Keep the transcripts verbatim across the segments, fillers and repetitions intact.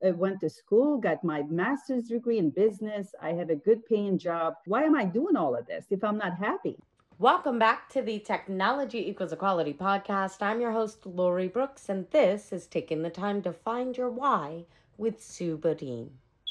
uh, went to school, got my master's degree in business. I have a good paying job. Why am I doing all of this if I'm not happy? Welcome back to the Technology Equals Equality podcast. I'm your host, Lori Brooks, and this is Taking the Time to Find Your Why with Sue Bodine.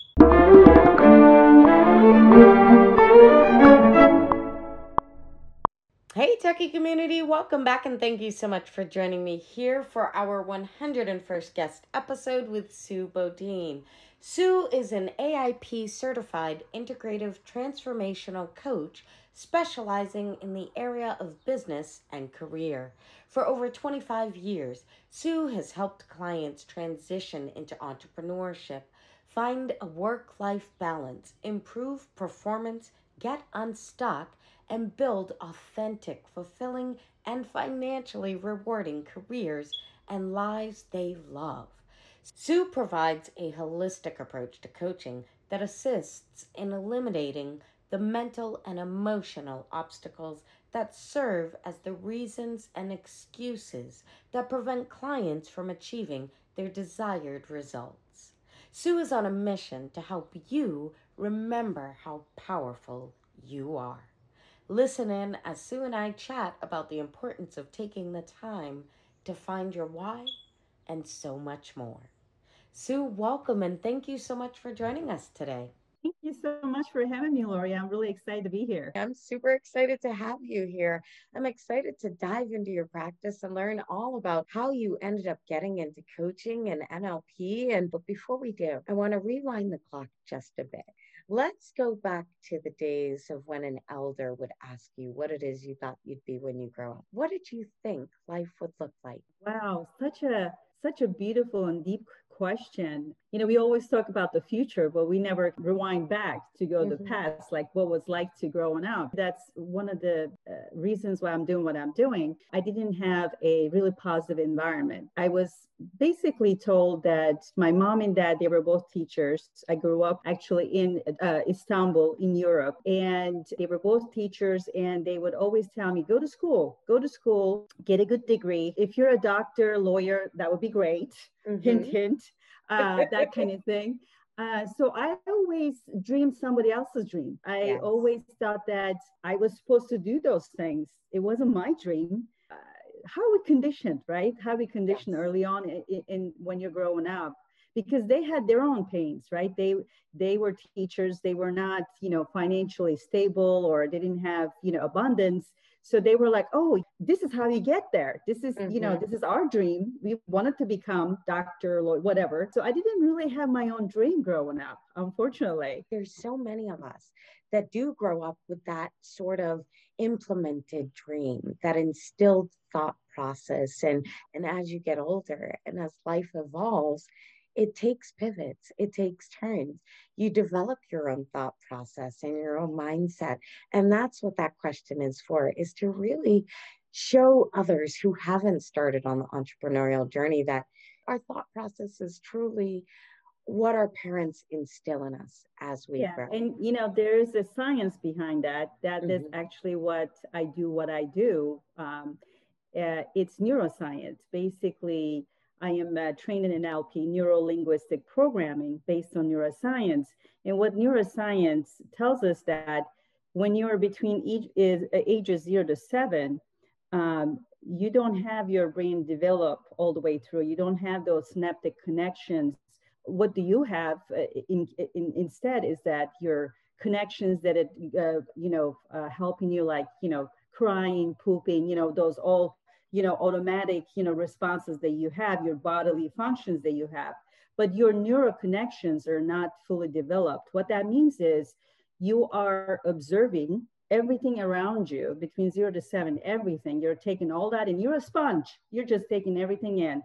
Hey, Techie community, welcome back, and thank you so much for joining me here for our one hundred first guest episode with Sue Bodine. Sue is an A I P certified integrative transformational coach specializing in the area of business and career. For over twenty-five years, Sue has helped clients transition into entrepreneurship, find a work-life balance, improve performance, get unstuck, and build authentic, fulfilling, and financially rewarding careers and lives they love. Sue provides a holistic approach to coaching that assists in eliminating the mental and emotional obstacles that serve as the reasons and excuses that prevent clients from achieving their desired results. Sue is on a mission to help you remember how powerful you are. Listen in as Sue and I chat about the importance of taking the time to find your why and so much more. Sue, welcome and thank you so much for joining us today. Thank you so much for having me, Lori. I'm really excited to be here. I'm super excited to have you here. I'm excited to dive into your practice and learn all about how you ended up getting into coaching and N L P. And but before we do, I want to rewind the clock just a bit. Let's go back to the days of when an elder would ask you what it is you thought you'd be when you grow up. What did you think life would look like? Wow, such a such a beautiful and deep question. You know, we always talk about the future, but we never rewind back to go to the Mhm. past, like what was like to growing up. That's one of the uh, reasons why I'm doing what I'm doing. I didn't have a really positive environment. I was basically told that my mom and dad, they were both teachers. I grew up actually in uh, Istanbul in Europe, and they were both teachers, and they would always tell me, go to school, go to school, get a good degree. If you're a doctor, lawyer, that would be great. Mm-hmm. Hint, hint, uh, that kind of thing. Uh, so I always dreamed somebody else's dream. I yes. always thought that I was supposed to do those things. It wasn't my dream. Uh, how we conditioned, right? How we conditioned yes. early on in, in when you're growing up, because they had their own pains, right? They they were teachers. They were not, you know, financially stable, or they didn't have, you know, abundance. So they were like, oh, this is how you get there. This is, mm-hmm. you know, this is our dream. We wanted to become doctor, lawyer, whatever. So I didn't really have my own dream growing up, unfortunately. There's so many of us that do grow up with that sort of implemented dream, that instilled thought process. And, and as you get older and as life evolves, it takes pivots, it takes turns. You develop your own thought process and your own mindset. And that's what that question is for, is to really show others who haven't started on the entrepreneurial journey that our thought process is truly what our parents instill in us as we yeah, grow. And, you know, there is a science behind that. That mm-hmm. is actually what I do, what I do. Um, uh, it's neuroscience. Basically, I am uh, trained in N L P, neuro-linguistic programming, based on neuroscience. And what neuroscience tells us that when you're between each is uh, ages zero to seven, um, you don't have your brain develop all the way through. You don't have those synaptic connections. What do you have uh, in, in, instead is that your connections that it, uh, you know, uh, helping you, like, you know, crying, pooping, you know, those all, you know, automatic, you know, responses that you have, your bodily functions that you have, but your neural connections are not fully developed. What that means is you are observing everything around you between zero to seven, everything. You're taking all that, and you're a sponge. You're just taking everything in.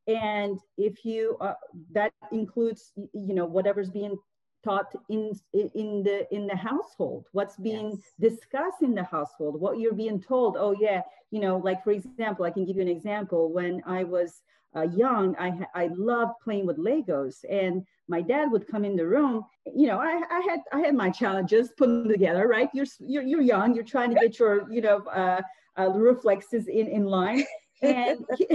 And if you, uh, that includes, you know, whatever's being taught in in the in the household, what's being yes. discussed in the household, what you're being told. Oh yeah, you know, like for example, I can give you an example. When I was uh, young, I I loved playing with Legos, and my dad would come in the room. You know, I, I had I had my challenges putting them together, right? You're you're you're young, you're trying to get your, you know, uh, uh, reflexes in in line. And he,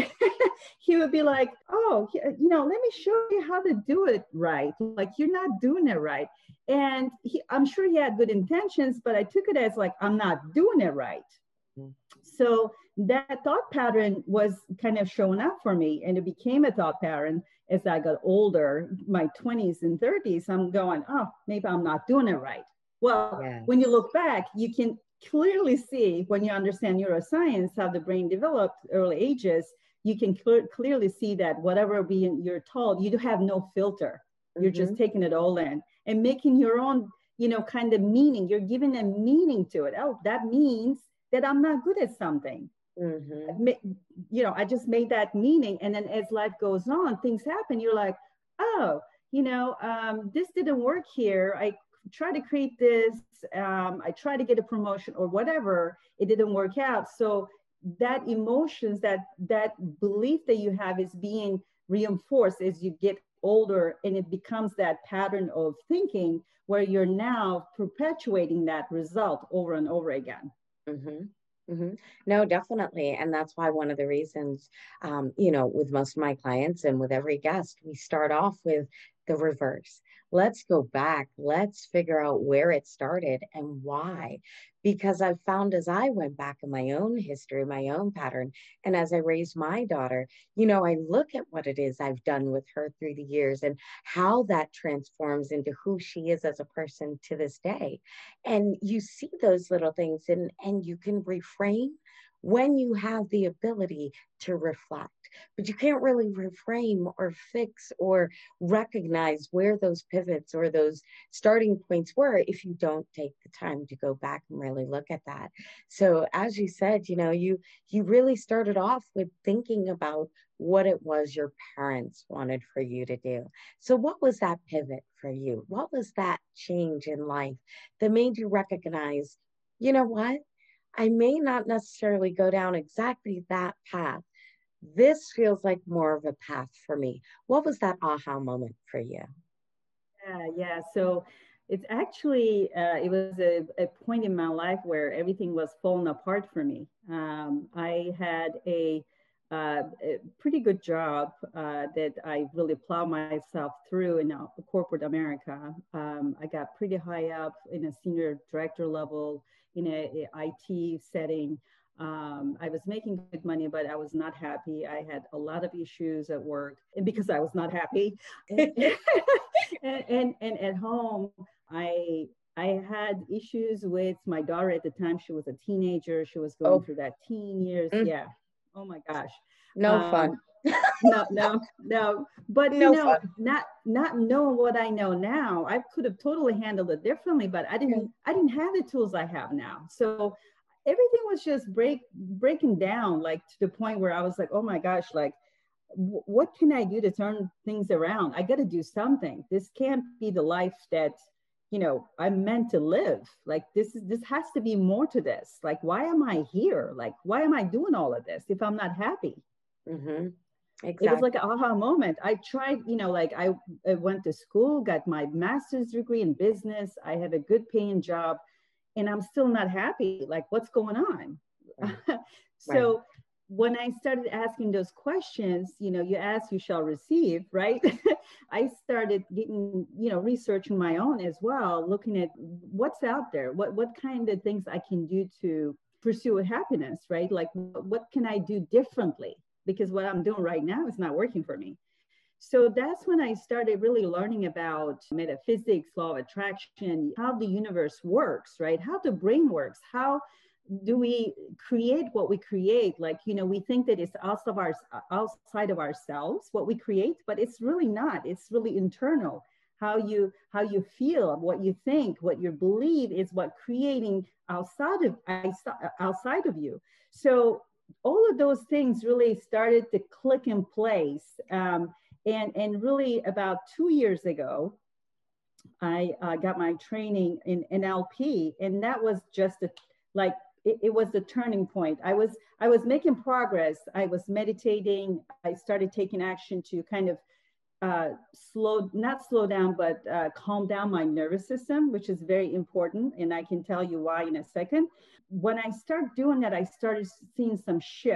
he would be like, oh, you know, let me show you how to do it right. Like, you're not doing it right. And he, I'm sure he had good intentions, but I took it as like, I'm not doing it right. Mm-hmm. So that thought pattern was kind of showing up for me, and it became a thought pattern as I got older, my twenties and thirties. I'm going, oh, maybe I'm not doing it right. Well, yes. When you look back, you can clearly see, when you understand neuroscience, how the brain developed early ages, you can cl- clearly see that whatever being you're told, you have no filter. You're mm-hmm. just taking it all in and making your own, you know, kind of meaning. You're giving a meaning to it. Oh, that means that I'm not good at something. Mm-hmm. You know, I just made that meaning. And then as life goes on, things happen. You're like, oh, you know, um, this didn't work here. I try to create this, um, I try to get a promotion or whatever, it didn't work out. So that emotions, that that belief that you have is being reinforced as you get older, and it becomes that pattern of thinking where you're now perpetuating that result over and over again. Mm-hmm. Mm-hmm. No, definitely. And that's why one of the reasons, um, you know, with most of my clients and with every guest, we start off with the reverse. Let's go back. Let's figure out where it started and why. Because I've found, as I went back in my own history, my own pattern, and as I raised my daughter, you know, I look at what it is I've done with her through the years and how that transforms into who she is as a person to this day. And you see those little things, and, and you can reframe when you have the ability to reflect. But you can't really reframe or fix or recognize where those pivots or those starting points were if you don't take the time to go back and really look at that. So as you said, you know, you you really started off with thinking about what it was your parents wanted for you to do. So what was that pivot for you? What was that change in life that made you recognize, you know what? I may not necessarily go down exactly that path. This feels like more of a path for me. What was that aha moment for you? Yeah, yeah. So it's actually, uh, it was a, a point in my life where everything was falling apart for me. Um, I had a, uh, a pretty good job uh, that I really plowed myself through in uh, corporate America. Um, I got pretty high up in a senior director level in a, a I T setting. Um, I was making good money, but I was not happy. I had a lot of issues at work, and because I was not happy, and, and and at home, I I had issues with my daughter at the time. She was a teenager. She was going oh. through that teen years. Mm. Yeah. Oh my gosh. No um, fun. no, no, no. But no you know, fun. not not knowing what I know now, I could have totally handled it differently. But I didn't. I didn't have the tools I have now. So everything was just break breaking down, like to the point where I was like, oh my gosh, like w- what can I do to turn things around? I got to do something. This can't be the life that, you know, I'm meant to live. Like this is, this has to be more to this. Like, why am I here? Like, why am I doing all of this if I'm not happy? Mm-hmm. Exactly. It was like an aha moment. I tried, you know, like I, I went to school, got my master's degree in business. I have a good paying job, and I'm still not happy. Like, what's going on? Right. So right. When I started asking those questions, you know, you ask, you shall receive, right? I started getting, you know, researching my own as well, looking at what's out there, what, what kind of things I can do to pursue happiness, right? Like, what can I do differently? Because what I'm doing right now is not working for me. So that's when I started really learning about metaphysics, law of attraction, how the universe works, right? How the brain works. How do we create what we create? Like, you know, we think that it's outside of, our, outside of ourselves, what we create, but it's really not. It's really internal. How you, how you feel, what you think, what you believe is what creating outside of, outside of you. So all of those things really started to click in place. Um, And, and really about two years ago, I uh, got my training in N L P, and that was just a, like, it, it was the turning point. I was, I was making progress. I was meditating. I started taking action to kind of uh, slow, not slow down, but uh, calm down my nervous system, which is very important. And I can tell you why in a second. When I started doing that, I started seeing some shift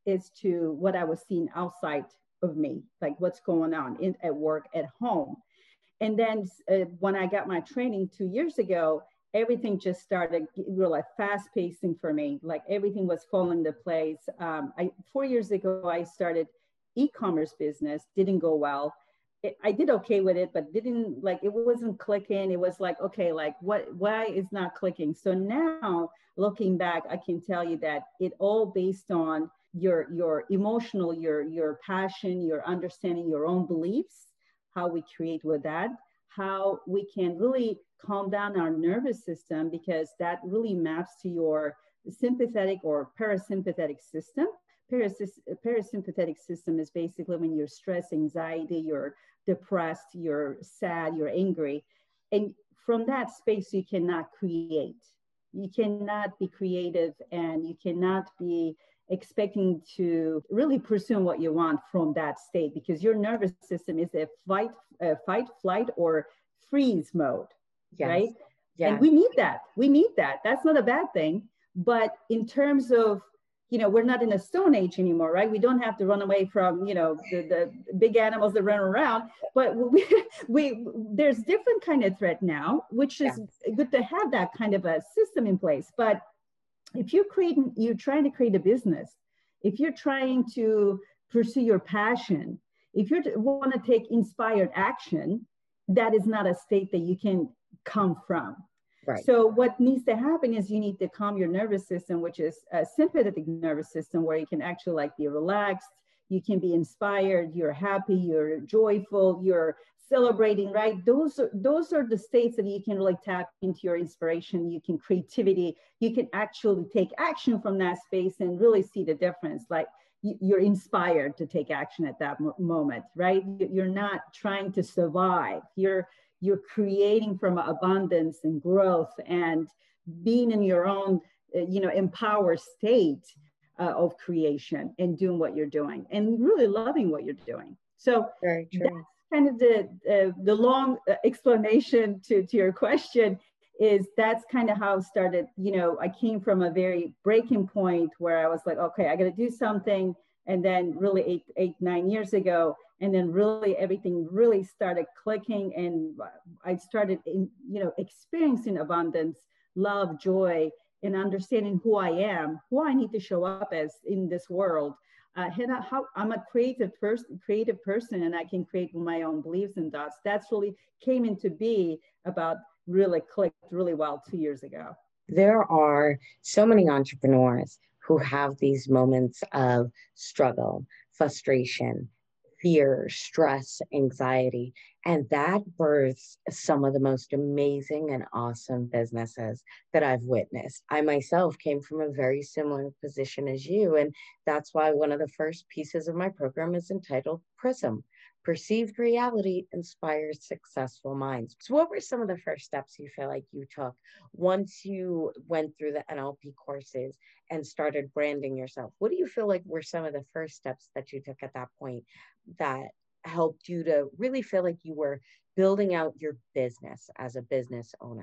as to what I was seeing outside of me, like what's going on in, at work, at home. And then uh, when I got my training two years ago, everything just started real like fast pacing for me. Like everything was falling into place. Um, I, four years ago, I started e-commerce business, didn't go well. It, I did okay with it, but didn't like, it wasn't clicking. It was like, okay, like what, why is not clicking? So now looking back, I can tell you that it all based on your, your emotional, your, your passion, your understanding your own beliefs, how we create with that, how we can really calm down our nervous system, because that really maps to your sympathetic or parasympathetic system. Parasys- parasympathetic system is basically when you're stressed, anxiety, you're depressed, you're sad, you're angry. And from that space, you cannot create. You cannot be creative, and you cannot be expecting to really pursue what you want from that state, because your nervous system is a fight, a fight, flight, or freeze mode, yes. Right? Yes. And we need that. We need that. That's not a bad thing. But in terms of, you know, we're not in a stone age anymore, right? We don't have to run away from, you know, the, the big animals that run around, but we, we there's different kind of threat now, which is yes. good to have that kind of a system in place. But if you're creating, you're trying to create a business, if you're trying to pursue your passion, if you want to take inspired action, that is not a state that you can come from. Right. So what needs to happen is you need to calm your nervous system, which is a sympathetic nervous system, where you can actually like be relaxed, you can be inspired, you're happy, you're joyful, you're celebrating, right? Those are, those are the states that you can really tap into your inspiration, you can creativity, you can actually take action from that space and really see the difference. Like you're inspired to take action at that moment, right? You're not trying to survive. You're, you're creating from abundance and growth and being in your own, you know, empowered state uh, of creation and doing what you're doing and really loving what you're doing. So very true. That's kind of the uh, the long explanation to, to your question. Is that's kind of how it started. You know, I came from a very breaking point where I was like, okay, I got to do something. And then really eight, eight, nine years ago, and then really everything really started clicking. And I started, in, you know, experiencing abundance, love, joy, and understanding who I am, who I need to show up as in this world. Uh, and how I'm a creative person, creative person, and I can create my own beliefs and thoughts. That's really came into be about really clicked really well two years ago. There are so many entrepreneurs who have these moments of struggle, frustration, fear, stress, anxiety, and that births some of the most amazing and awesome businesses that I've witnessed. I myself came from a very similar position as you, and that's why one of the first pieces of my program is entitled PRISM. Perceived reality inspires successful minds. So what were some of the first steps you feel like you took once you went through the N L P courses and started branding yourself? What do you feel like were some of the first steps that you took at that point that helped you to really feel like you were building out your business as a business owner?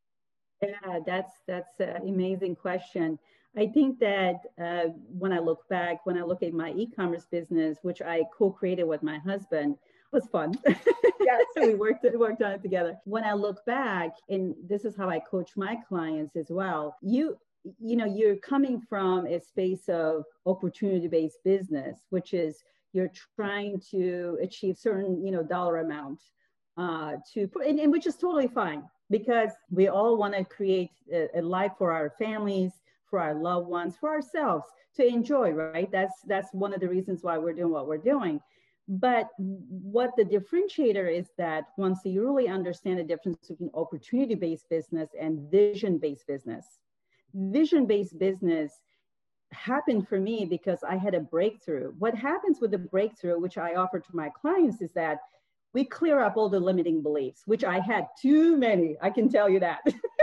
Yeah, that's that's an amazing question. I think that uh, when I look back, when I look at my e-commerce business, which I co-created with my husband, was fun. Yes. we worked worked on it together. When I look back, and this is how I coach my clients as well, you you know, you're coming from a space of opportunity-based business, which is you're trying to achieve certain, you know, dollar amount uh, to put, and, and which is totally fine, because we all want to create a, a life for our families, for our loved ones, for ourselves to enjoy, right? That's that's one of the reasons why we're doing what we're doing. But what the differentiator is that once you really understand the difference between opportunity-based business and vision-based business, vision-based business happened for me because I had a breakthrough. What happens with the breakthrough, which I offer to my clients, is that we clear up all the limiting beliefs, which I had too many, I can tell you that.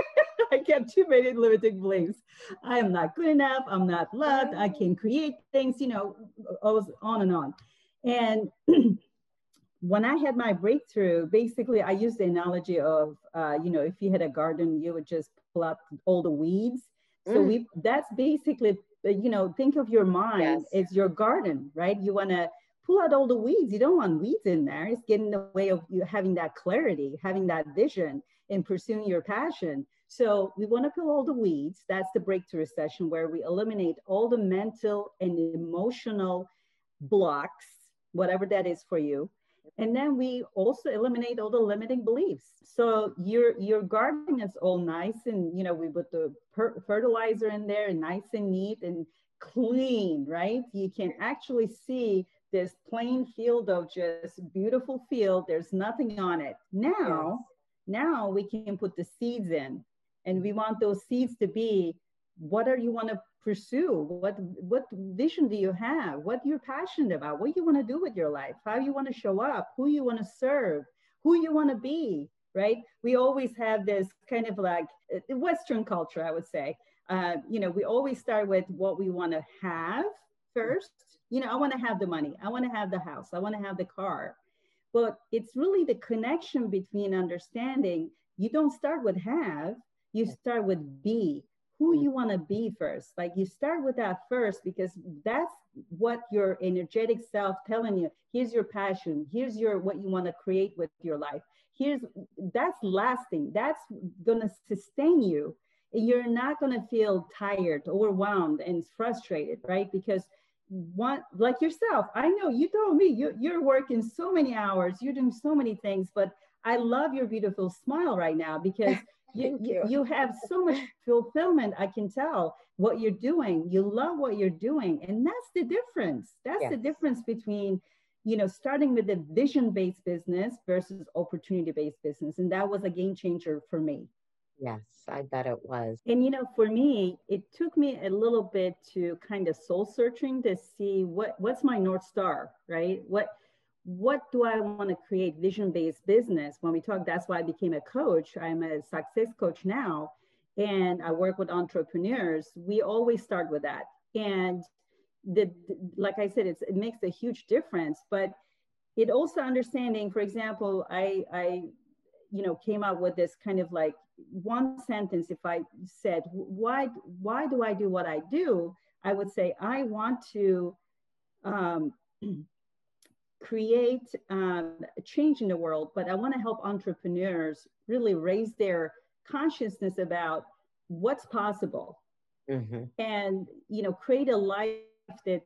I kept too many limiting beliefs. I am not good enough, I'm not loved, I can create things, you know, on and on. And when I had my breakthrough, basically I used the analogy of, uh, you know, if you had a garden, you would just pull out all the weeds. So mm. we, that's basically you know, think of your mind Yes. as your garden, right? You want to pull out all the weeds. You don't want weeds in there. It's getting in the way of you having that clarity, having that vision, and pursuing your passion. So we want to pull all the weeds. That's the breakthrough session, where we eliminate all the mental and emotional blocks, whatever that is for you. And then we also eliminate all the limiting beliefs. So your your garden is all nice, and you know, we put the per- fertilizer in there, and nice and neat and clean, right? You can actually see this plain field of just beautiful field. There's nothing on it. Now, yes. Now we can put the seeds in, and we want those seeds to be, what are you want to pursue? What what vision do you have? What you're passionate about? What you want to do with your life? How you want to show up? Who you want to serve? Who you want to be? Right? We always have this kind of like Western culture, I would say. Uh, you know, we always start with what we want to have first. You know, I want to have the money. I want to have the house. I want to have the car. But it's really the connection between understanding. You don't start with have. You start with be. Who you want to be first. Like, you start with that first, because that's what your energetic self telling you. Here's your passion. Here's your what you want to create with your life. Here's that's lasting. That's gonna sustain you. You're not gonna feel tired, overwhelmed, and frustrated, right? Because one, like yourself, I know you told me you, you're working so many hours, you're doing so many things, but I love your beautiful smile right now, because You, you. you have so much fulfillment. I can tell what you're doing. You love what you're doing. And that's the difference. That's yes. the difference between, you know, starting with a vision-based business versus opportunity-based business. And that was a game changer for me. Yes, I bet it was. And, you know, for me, it took me a little bit to kind of soul searching to see what, what's my North Star, right? What, what do I want to create vision-based business? When we talk, that's why I became a coach. I'm a success coach now, and I work with entrepreneurs. We always start with that. And the, like I said, it's, it makes a huge difference, but it also understanding, for example, I, I, you know, came up with this kind of like one sentence. If I said, why, why do I do what I do? I would say, I want to, um, create um, a change in the world, but I want to help entrepreneurs really raise their consciousness about what's possible, mm-hmm. and, you know, create a life that's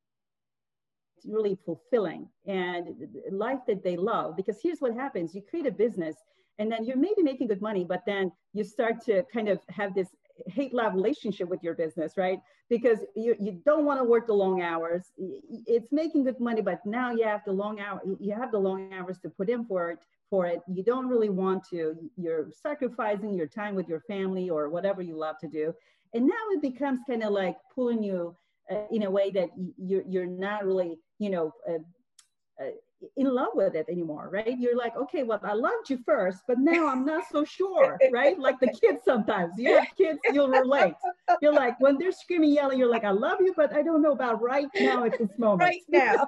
really fulfilling and a life that they love. Because here's what happens: you create a business, and then you're maybe making good money, but then you start to kind of have this hate-love relationship with your business, right? Because you, you don't want to work the long hours. It's making good money, but now you have the long hour, you have the long hours to put in for it, for it. You don't really want to. You're sacrificing your time with your family or whatever you love to do. And now it becomes kind of like pulling you uh, in a way that you're, you're not really, you know, uh, uh, in love with it anymore, right? You're like, okay, well, I loved you first, but now I'm not so sure, right? Like the kids sometimes. You have kids, you'll relate. You're like, when they're screaming, yelling, you're like, I love you, but I don't know about right now at this moment. Right now.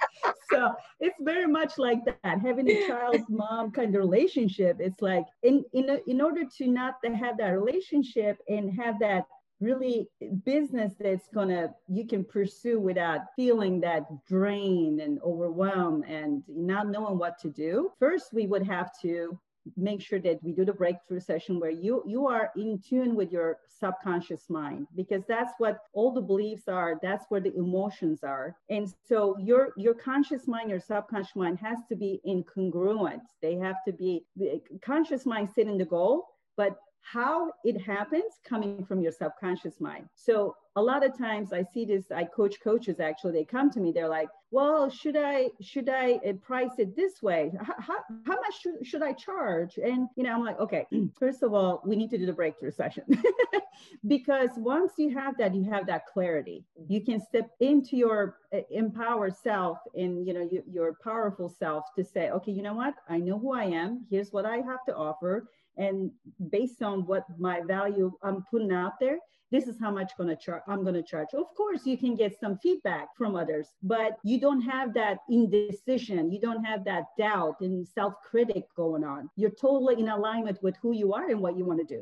So it's very much like that. Having a child-mom kind of relationship, it's like, in, in, in order to not to have that relationship and have that really business that's gonna, you can pursue without feeling that drain and overwhelmed and not knowing what to do. First, we would have to make sure that we do the breakthrough session where you you are in tune with your subconscious mind, because that's what all the beliefs are. That's where the emotions are. And so your your conscious mind, your subconscious mind has to be incongruent. They have to be, the conscious mind setting the goal, but how it happens coming from your subconscious mind. So a lot of times I see this, I coach coaches, actually, they come to me, they're like, well, should I, should I price it this way? How, how, how much should, should I charge? And, you know, I'm like, okay, first of all, we need to do the breakthrough session because once you have that, you have that clarity. You can step into your uh, empowered self and, you know, you, your powerful self to say, okay, you know what? I know who I am. Here's what I have to offer. And based on what my value I'm putting out there, this is how much gonna char- I'm going to charge. Of course, you can get some feedback from others, but you don't have that indecision. You don't have that doubt and self-critic going on. You're totally in alignment with who you are and what you want to do.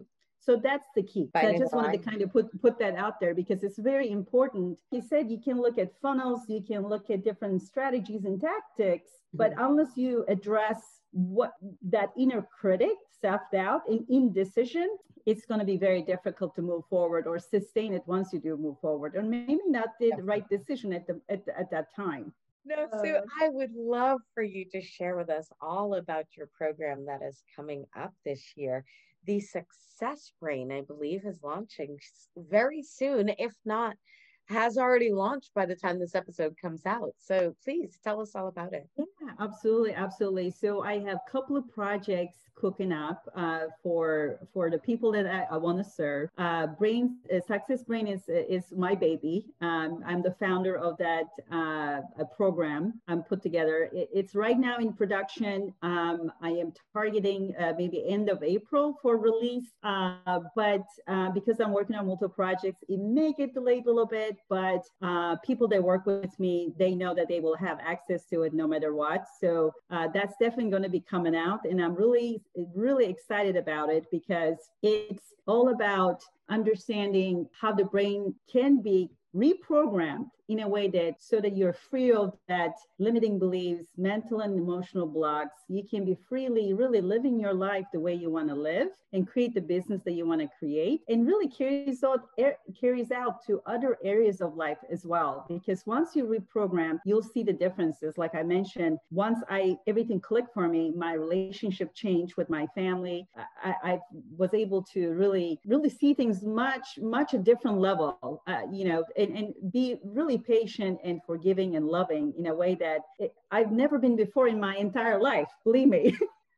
So that's the key. So I just wanted to Finding kind of put put that out there because it's very important. He said you can look at funnels, you can look at different strategies and tactics, but Mhm. unless you address what that inner critic, self-doubt and indecision, it's going to be very difficult to move forward or sustain it once you do move forward, or maybe not the right decision at the at, the, at that time. No, Sue, Uh, I would love for you to share with us all about your program that is coming up this year. The Success Brain, I believe, is launching s- very soon, if not, has already launched by the time this episode comes out. So please tell us all about it. Yeah, absolutely, absolutely. So I have a couple of projects cooking up uh, for for the people that I, I want to serve. Uh, Brain uh, Success Brain is is my baby. Um, I'm the founder of that uh, a program I'm put together. It, it's right now in production. Um, I am targeting uh, maybe end of April for release. Uh, but uh, because I'm working on multiple projects, it may get delayed a little bit. But uh, people that work with me, they know that they will have access to it no matter what. So uh, that's definitely going to be coming out, and I'm really, really excited about it because it's all about understanding how the brain can be reprogrammed in a way that so that you're free of that limiting beliefs, mental and emotional blocks. You can be freely really living your life the way you want to live and create the business that you want to create, and really carries out carries out to other areas of life as well. Because once you reprogram, you'll see the differences. Like I mentioned, once I everything clicked for me, my relationship changed with my family. I, I was able to really really see things much much a different level. Uh, you know, and, and be really patient and forgiving and loving in a way that it, I've never been before in my entire life. Believe me.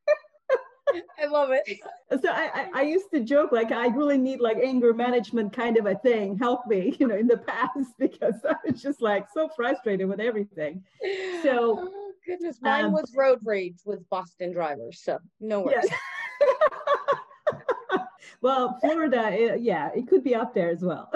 I love it. So I, I, I used to joke like I really need like anger management kind of a thing, help me, you know, in the past, because I was just like so frustrated with everything. So Oh, goodness. Mine um, was road rage with Boston drivers. So no yes. worries. Well, Florida, it, yeah, it could be up there as well.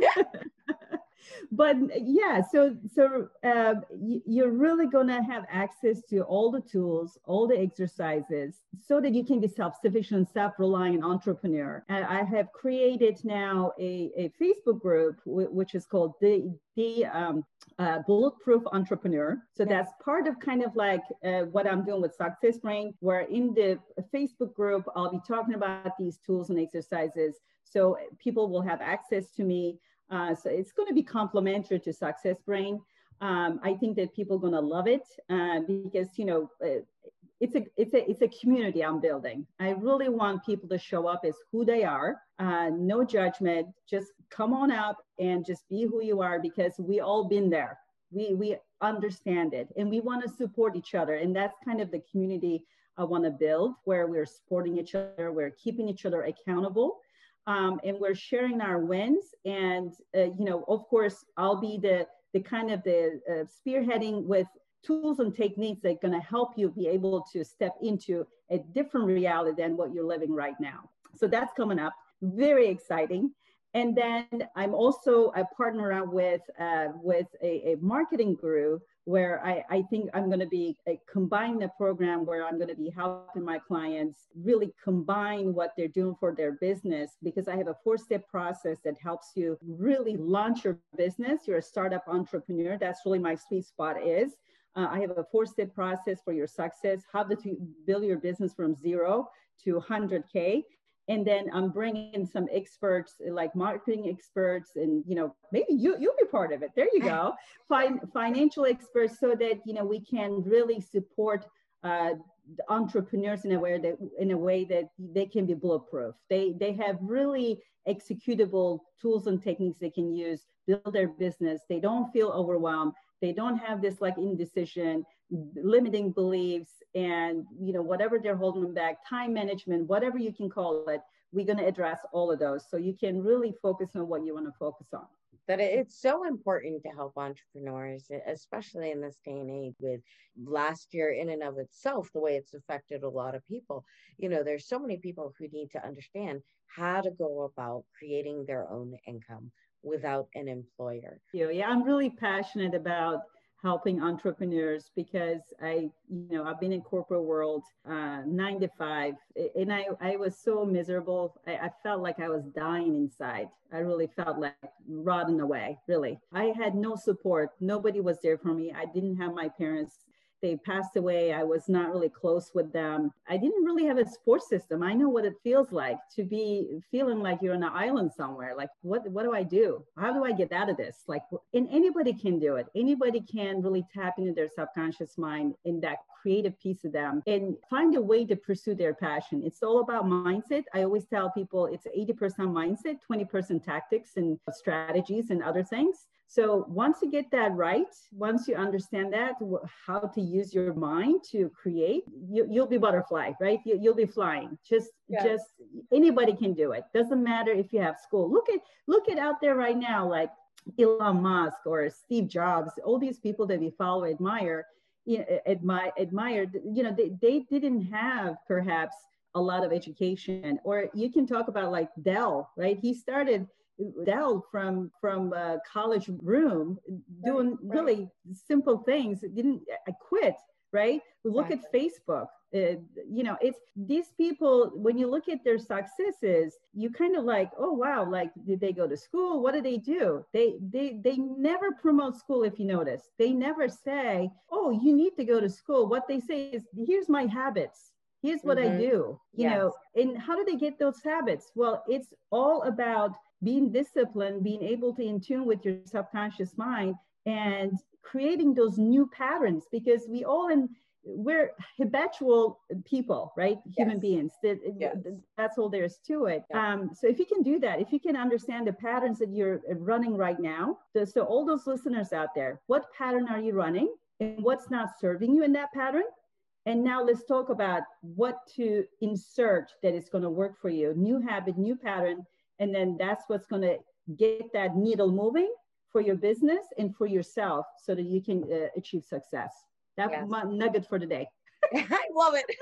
But yeah, so so uh, you're really gonna have access to all the tools, all the exercises, so that you can be self-sufficient, self-reliant entrepreneur. And I have created now a, a Facebook group w- which is called the the um, uh, Bulletproof Entrepreneur. So that's part of kind of like uh, what I'm doing with Success Brain, where in the Facebook group I'll be talking about these tools and exercises, so people will have access to me. Uh, so it's going to be complementary to Success Brain. Um, I think that people are going to love it uh, because, you know, uh, it's a it's a it's a community I'm building. I really want people to show up as who they are, uh, no judgment. Just come on up and just be who you are, because we all been there. We we understand it, and we want to support each other, and that's kind of the community I want to build, where we're supporting each other, we're keeping each other accountable, um, and we're sharing our wins. And uh, you know, of course, I'll be the the kind of the uh, spearheading with tools and techniques that are going to help you be able to step into a different reality than what you're living right now. So that's coming up, very exciting. And then I'm also a partner up with uh, with a, a marketing guru, where I, I think I'm going to be uh, combining a program where I'm going to be helping my clients really combine what they're doing for their business, because I have a four-step process that helps you really launch your business. You're a startup entrepreneur. That's really my sweet spot is. Uh, I have a four-step process for your success, how to build your business from zero to one hundred K. And then I'm bringing in some experts, like marketing experts, and you know, maybe you you'll be part of it. There you go, fin- financial experts, so that you know we can really support uh, entrepreneurs in a way that in a way that they can be bulletproof. They they have really executable tools and techniques they can use, build their business. They don't feel overwhelmed. They don't have this like indecision, limiting beliefs, and you know whatever they're holding them back, time management, whatever you can call it. We're going to address all of those, so you can really focus on what you want to focus on. That it's so important to help entrepreneurs, especially in this day and age, with last year in and of itself, the way it's affected a lot of people. You know, there's so many people who need to understand how to go about creating their own income without an employer. Yeah, I'm really passionate about helping entrepreneurs because I, you know, I've been in corporate world, uh, nine to five, and I, I was so miserable. I, I felt like I was dying inside. I really felt like rotting away, really. I had no support. Nobody was there for me. I didn't have my parents. They passed away. I was not really close with them. I didn't really have a support system. I know what it feels like to be feeling like you're on an island somewhere. Like, what, what do I do? How do I get out of this? Like, and anybody can do it. Anybody can really tap into their subconscious mind in that creative piece of them and find a way to pursue their passion. It's all about mindset. I always tell people it's eighty percent mindset, twenty percent tactics and strategies and other things. So once you get that right, once you understand that, how to use your mind to create, you, you'll be butterfly, right? You, you'll be flying. Just, yeah. just anybody can do it. Doesn't matter if you have school. Look at, look at out there right now, like Elon Musk or Steve Jobs, all these people that we follow, admire, you know, admire, admire, you know, they, they didn't have perhaps a lot of education. Or you can talk about like Dell, right? He started Dell from from a college room doing right, right. really simple things. Didn't I quit, right? Look exactly. at Facebook. Uh, you know, it's these people, when you look at their successes, you kind of like, oh, wow, like, did they go to school? What did they do? They, they, they never promote school. If you notice, they never say, oh, you need to go to school. What they say is, here's my habits. Here's what mm-hmm. I do, you yes. know, and how do they get those habits? Well, it's all about being disciplined, being able to in tune with your subconscious mind and creating those new patterns, because we all in, we're habitual people, right? Yes. Human beings. That, yes. That's all there is to it. Yeah. Um, so if you can do that, if you can understand the patterns that you're running right now, so, so all those listeners out there, what pattern are you running and what's not serving you in that pattern? And now let's talk about what to insert that is going to work for you. New habit, new pattern. And then that's what's going to get that needle moving for your business and for yourself so that you can uh, achieve success. That's yes. my nugget for today. I love it.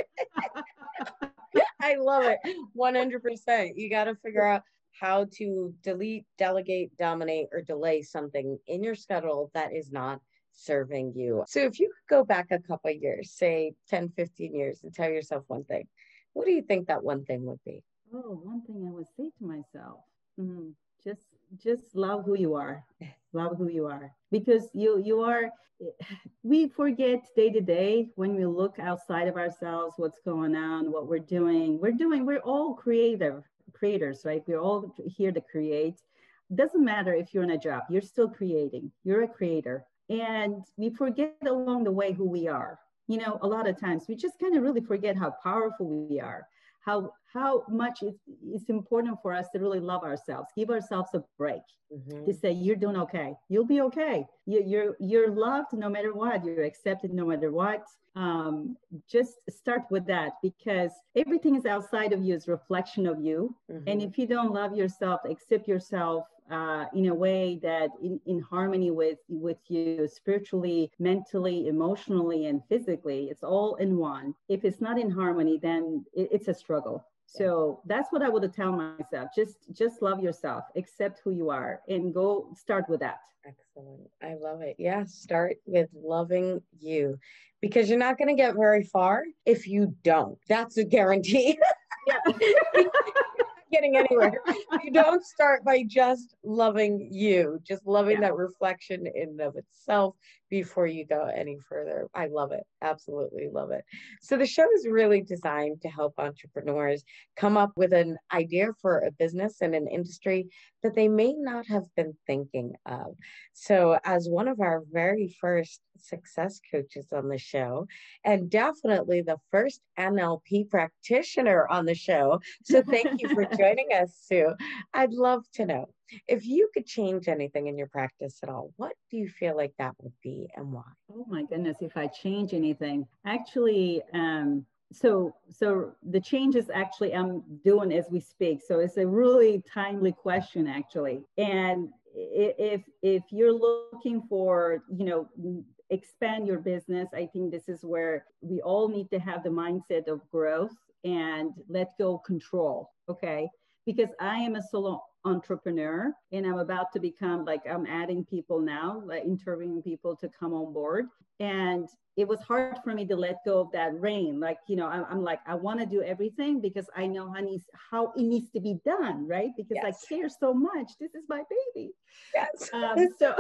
I love it. one hundred percent. You got to figure out how to delete, delegate, dominate, or delay something in your schedule that is not serving you. So if you could go back a couple of years, say ten, fifteen years, and tell yourself one thing, what do you think that one thing would be? Oh, one thing I would say to myself, mm-hmm. just just love who you are. Love who you are. Because you you are, we forget day to day when we look outside of ourselves, what's going on, what we're doing. We're doing, we're all creative creators, right? We're all here to create. It doesn't matter if you're in a job, you're still creating. You're a creator. And we forget along the way who we are. You know, a lot of times we just kind of really forget how powerful we are. How how much it's, it's important for us to really love ourselves, give ourselves a break, mm-hmm. to say you're doing okay, you'll be okay. You, you're you're loved no matter what, you're accepted no matter what. Um, just start with that, because everything is outside of you is reflection of you. Mm-hmm. And if you don't love yourself, accept yourself uh, in a way that in, in harmony with, with you spiritually, mentally, emotionally, and physically, it's all in one. If it's not in harmony, then it, it's a struggle. So that's what I would tell myself. Just, just love yourself, accept who you are, and go start with that. Excellent. I love it. Yeah. Start with loving you, because you're not going to get very far if you don't. That's a guarantee. Yeah. Getting anywhere. You don't start by just loving you, just loving yeah. that reflection in and of itself before you go any further. I love it. Absolutely love it. So the show is really designed to help entrepreneurs come up with an idea for a business and an industry that they may not have been thinking of. So as one of our very first success coaches on the show, and definitely the first N L P practitioner on the show, so thank you for joining us, Sue. I'd love to know, if you could change anything in your practice at all, what do you feel like that would be and why? Oh my goodness, if I change anything. Actually, um, so so the changes actually I'm doing as we speak. So it's a really timely question, actually. And if if you're looking for, you know, expand your business, I think this is where we all need to have the mindset of growth and let go control. Okay. Because I am a solo entrepreneur, and I'm about to become like, I'm adding people now, like interviewing people to come on board. And it was hard for me to let go of that reign. Like, you know, I'm, I'm like, I want to do everything because I know how, needs, how it needs to be done, right? Because yes. I care so much. This is my baby. Yes. Um, so...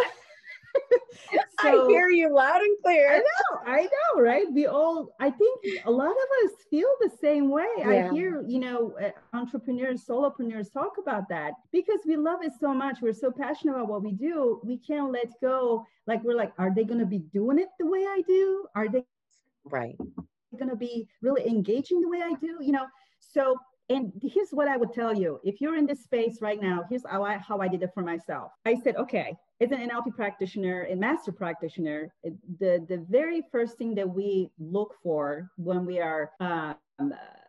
So, I hear you loud and clear. I know, I know, right? We all, I think a lot of us feel the same way. Yeah. I hear, you know, entrepreneurs, solopreneurs talk about that because we love it so much. We're so passionate about what we do. We can't let go. Like, we're like, are they going to be doing it the way I do? Are they right going to be really engaging the way I do? You know, so, and here's what I would tell you. If you're in this space right now, here's how I, how I did it for myself. I said, okay, as an N L P practitioner, a master practitioner, the, the very first thing that we look for when we are um, uh,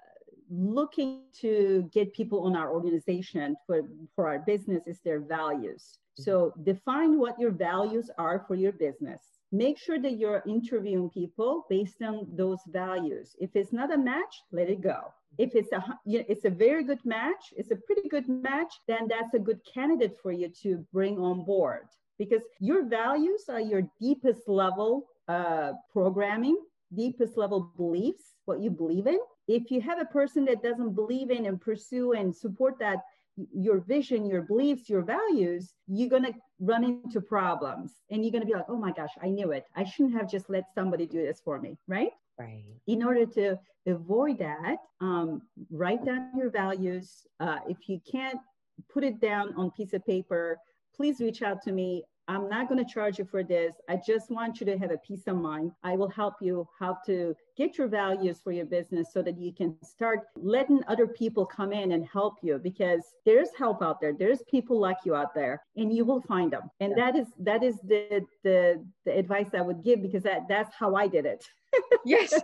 looking to get people on our organization for, for our business is their values. So define what your values are for your business. Make sure that you're interviewing people based on those values. If it's not a match, let it go. If it's a, you know, it's a very good match, it's a pretty good match, then that's a good candidate for you to bring on board, because your values are your deepest level uh, programming, deepest level beliefs, what you believe in. If you have a person that doesn't believe in and pursue and support that, your vision, your beliefs, your values, you're going to run into problems and you're going to be like, oh my gosh, I knew it. I shouldn't have just let somebody do this for me, right? Right. In order to avoid that, um, write down your values. Uh, if you can't put it down on a piece of paper, please reach out to me. I'm not going to charge you for this. I just want you to have a peace of mind. I will help you how to get your values for your business so that you can start letting other people come in and help you, because there's help out there. There's people like you out there and you will find them. And yeah. that is that is the, the, the advice I would give, because that, that's how I did it. Yes.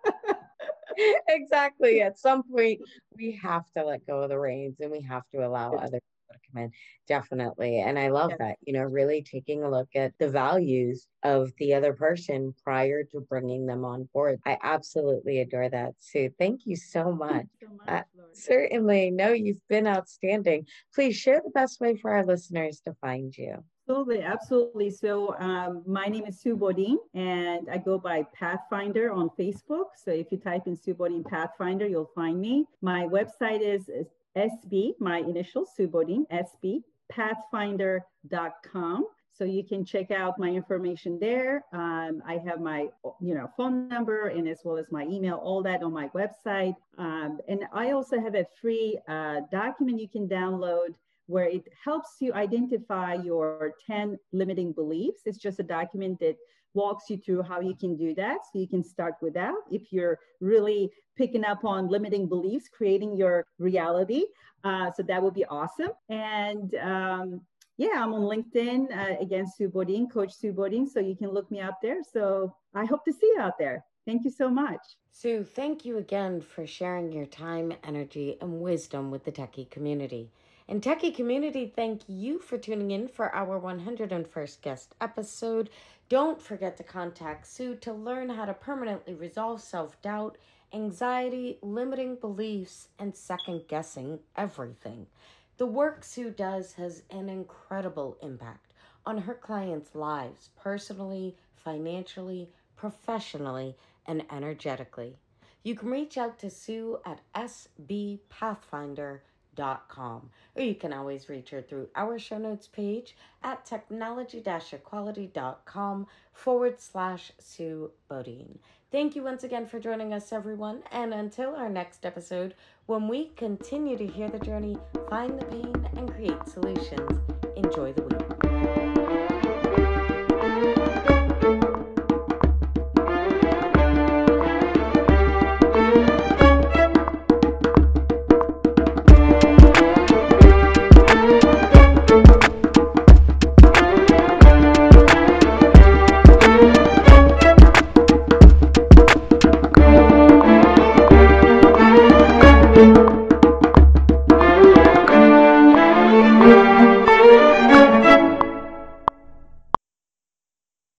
Exactly. At some point, we have to let go of the reins and we have to allow yeah. other to come in. Definitely. And I love yes. that, you know, really taking a look at the values of the other person prior to bringing them on board. I absolutely adore that, Sue. Thank you so much. So much uh, certainly. No, you've been outstanding. Please share the best way for our listeners to find you. Absolutely, absolutely. So um, my name is Sue Bodine, and I go by Pathfinder on Facebook. So if you type in Sue Bodine Pathfinder, you'll find me. My website is S B, my initial, Sue Bodine, S B, pathfinder dot com. So you can check out my information there. Um, I have my, you know, phone number and as well as my email, all that on my website. Um, and I also have a free uh, document you can download where it helps you identify your ten limiting beliefs. It's just a document that walks you through how you can do that. So you can start with that. If you're really picking up on limiting beliefs, creating your reality. Uh, so that would be awesome. And um, yeah, I'm on LinkedIn, uh, again, Sue Bodine, Coach Sue Bodine. So you can look me up there. So I hope to see you out there. Thank you so much. Sue, thank you again for sharing your time, energy, and wisdom with the Techie community. And Techie community, thank you for tuning in for our one hundred first guest episode. Don't forget to contact Sue to learn how to permanently resolve self-doubt, anxiety, limiting beliefs, and second-guessing everything. The work Sue does has an incredible impact on her clients' lives, personally, financially, professionally, and energetically. You can reach out to Sue at s b pathfinder dot com, or you can always reach her through our show notes page at technology equality dot com forward slash Sue Bodine. Thank you once again for joining us, everyone, and until our next episode, when we continue to hear the journey, find the pain, and create solutions, enjoy the week.